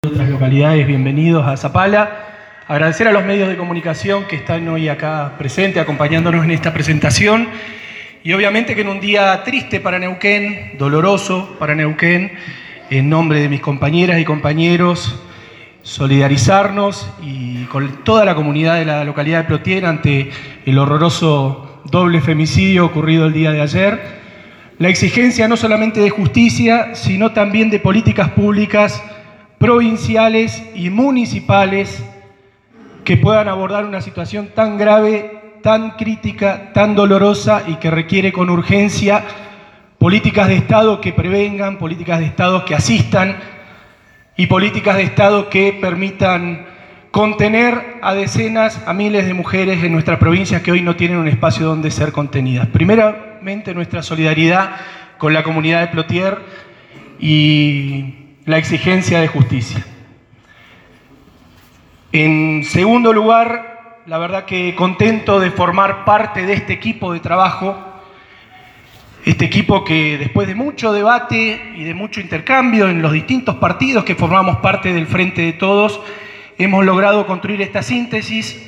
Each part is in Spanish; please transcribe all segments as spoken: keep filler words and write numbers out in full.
Otras localidades, bienvenidos a Zapala. Agradecer a los medios de comunicación que están hoy acá presentes, acompañándonos en esta presentación. Y obviamente que en un día triste para Neuquén, doloroso para Neuquén, en nombre de mis compañeras y compañeros, solidarizarnos y con toda la comunidad de la localidad de Plotier ante el horroroso doble femicidio ocurrido el día de ayer. La exigencia no solamente de justicia, sino también de políticas públicas provinciales y municipales que puedan abordar una situación tan grave, tan crítica, tan dolorosa y que requiere con urgencia políticas de Estado que prevengan, políticas de Estado que asistan y políticas de Estado que permitan contener a decenas, a miles de mujeres en nuestras provincias que hoy no tienen un espacio donde ser contenidas. Primeramente, nuestra solidaridad con la comunidad de Plotier y la exigencia de justicia. En segundo lugar, la verdad que contento de formar parte de este equipo de trabajo, este equipo que después de mucho debate y de mucho intercambio en los distintos partidos que formamos parte del Frente de Todos, hemos logrado construir esta síntesis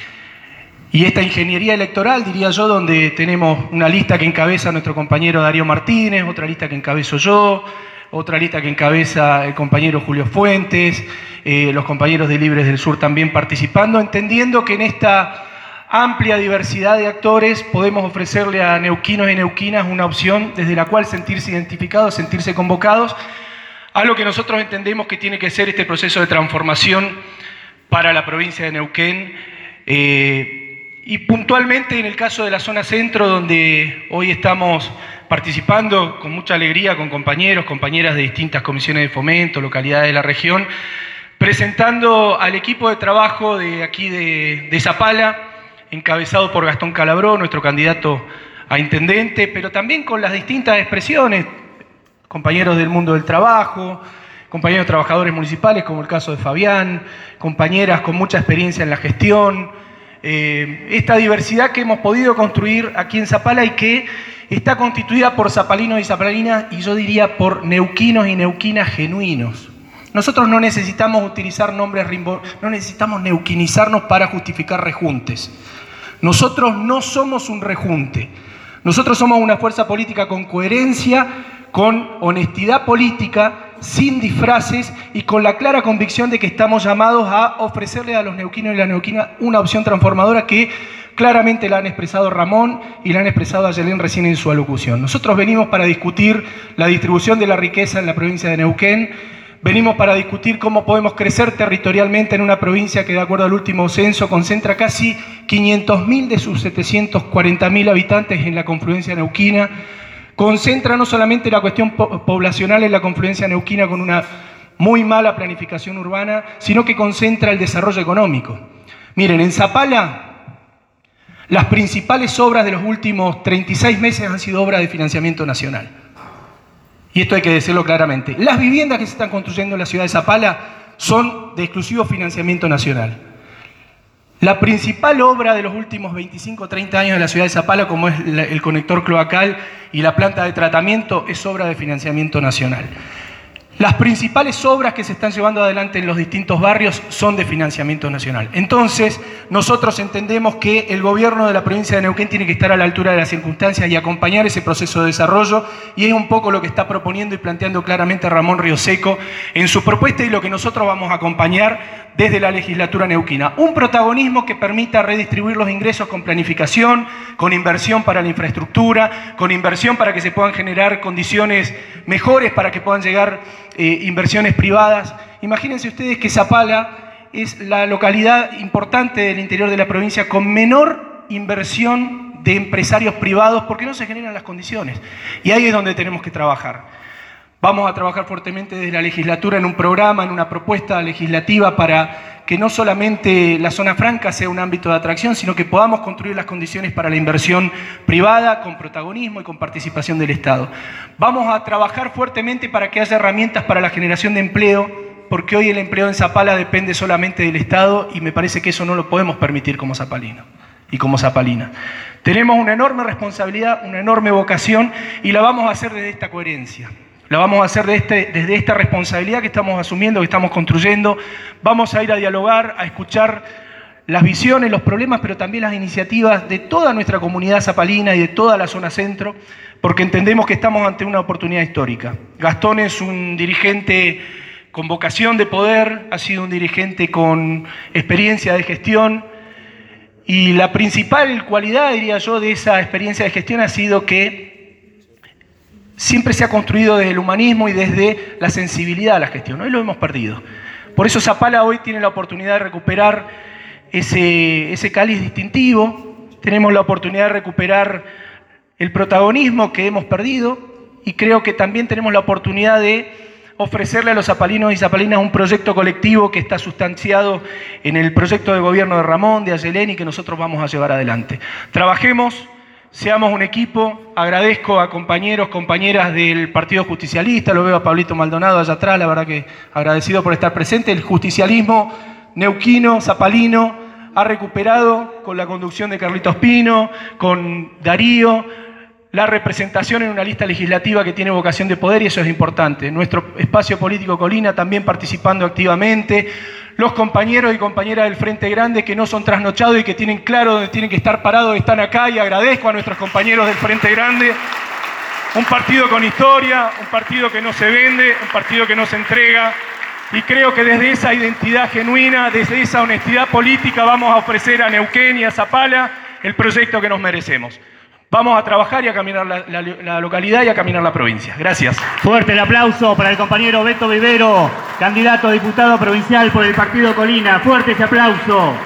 y esta ingeniería electoral, diría yo, donde tenemos una lista que encabeza nuestro compañero Darío Martínez, otra lista que encabezo yo, otra lista que encabeza el compañero Julio Fuentes, eh, los compañeros de Libres del Sur también participando, entendiendo que en esta amplia diversidad de actores podemos ofrecerle a neuquinos y neuquinas una opción desde la cual sentirse identificados, sentirse convocados, a lo que nosotros entendemos que tiene que ser este proceso de transformación para la provincia de Neuquén, eh, y puntualmente en el caso de la zona centro, donde hoy estamos participando con mucha alegría con compañeros, compañeras de distintas comisiones de fomento, localidades de la región, presentando al equipo de trabajo de aquí de, de Zapala, encabezado por Gastón Calabró, nuestro candidato a intendente, pero también con las distintas expresiones, compañeros del mundo del trabajo, compañeros trabajadores municipales, como el caso de Fabián, compañeras con mucha experiencia en la gestión, eh, esta diversidad que hemos podido construir aquí en Zapala y que está constituida por zapalinos y zapalinas, y yo diría por neuquinos y neuquinas genuinos. Nosotros no necesitamos utilizar nombres, no necesitamos neuquinizarnos para justificar rejuntes. Nosotros no somos un rejunte. Nosotros somos una fuerza política con coherencia, con honestidad política, sin disfraces y con la clara convicción de que estamos llamados a ofrecerle a los neuquinos y las neuquinas una opción transformadora que claramente la han expresado Ramón y la han expresado Ayelén recién en su alocución. Nosotros venimos para discutir la distribución de la riqueza en la provincia de Neuquén, venimos para discutir cómo podemos crecer territorialmente en una provincia que, de acuerdo al último censo, concentra casi quinientos mil de sus setecientos cuarenta mil habitantes en la confluencia neuquina, concentra no solamente la cuestión po- poblacional en la confluencia neuquina con una muy mala planificación urbana, sino que concentra el desarrollo económico. Miren, en Zapala, las principales obras de los últimos treinta y seis meses han sido obras de financiamiento nacional. Y esto hay que decirlo claramente. Las viviendas que se están construyendo en la ciudad de Zapala son de exclusivo financiamiento nacional. La principal obra de los últimos veinticinco o treinta años de la ciudad de Zapala, como es el conector cloacal y la planta de tratamiento, es obra de financiamiento nacional. Las principales obras que se están llevando adelante en los distintos barrios son de financiamiento nacional. Entonces, nosotros entendemos que el gobierno de la provincia de Neuquén tiene que estar a la altura de las circunstancias y acompañar ese proceso de desarrollo, y es un poco lo que está proponiendo y planteando claramente Ramón Rioseco en su propuesta y lo que nosotros vamos a acompañar desde la legislatura neuquina. Un protagonismo que permita redistribuir los ingresos con planificación, con inversión para la infraestructura, con inversión para que se puedan generar condiciones mejores para que puedan llegar eh, inversiones privadas. Imagínense ustedes que Zapala es la localidad importante del interior de la provincia con menor inversión de empresarios privados porque no se generan las condiciones. Y ahí es donde tenemos que trabajar. Vamos a trabajar fuertemente desde la legislatura en un programa, en una propuesta legislativa para que no solamente la zona franca sea un ámbito de atracción, sino que podamos construir las condiciones para la inversión privada con protagonismo y con participación del Estado. Vamos a trabajar fuertemente para que haya herramientas para la generación de empleo, porque hoy el empleo en Zapala depende solamente del Estado y me parece que eso no lo podemos permitir como zapalino y como zapalina. Tenemos una enorme responsabilidad, una enorme vocación y la vamos a hacer desde esta coherencia. La vamos a hacer de este, desde esta responsabilidad que estamos asumiendo, que estamos construyendo. Vamos a ir a dialogar, a escuchar las visiones, los problemas, pero también las iniciativas de toda nuestra comunidad zapalina y de toda la zona centro, porque entendemos que estamos ante una oportunidad histórica. Gastón es un dirigente con vocación de poder, ha sido un dirigente con experiencia de gestión, y la principal cualidad, diría yo, de esa experiencia de gestión ha sido que siempre se ha construido desde el humanismo y desde la sensibilidad a la gestión. Hoy lo hemos perdido. Por eso Zapala hoy tiene la oportunidad de recuperar ese, ese cáliz distintivo, tenemos la oportunidad de recuperar el protagonismo que hemos perdido, y creo que también tenemos la oportunidad de ofrecerle a los zapalinos y zapalinas un proyecto colectivo que está sustanciado en el proyecto de gobierno de Ramón, de Ayelén, y que nosotros vamos a llevar adelante. Trabajemos, seamos un equipo. Agradezco a compañeros, compañeras del Partido Justicialista, lo veo a Pablito Maldonado allá atrás, la verdad que agradecido por estar presente. El justicialismo neuquino, zapalino, ha recuperado con la conducción de Carlitos Pino, con Darío, la representación en una lista legislativa que tiene vocación de poder, y eso es importante. Nuestro espacio político Colina también participando activamente. Los compañeros y compañeras del Frente Grande que no son trasnochados y que tienen claro dónde tienen que estar parados, están acá, y agradezco a nuestros compañeros del Frente Grande. Un partido con historia, un partido que no se vende, un partido que no se entrega, y creo que desde esa identidad genuina, desde esa honestidad política, vamos a ofrecer a Neuquén y a Zapala el proyecto que nos merecemos. Vamos a trabajar y a caminar la, la, la localidad y a caminar la provincia. Gracias. Fuerte el aplauso para el compañero Beto Vivero, candidato a diputado provincial por el Partido Colina. Fuerte ese aplauso.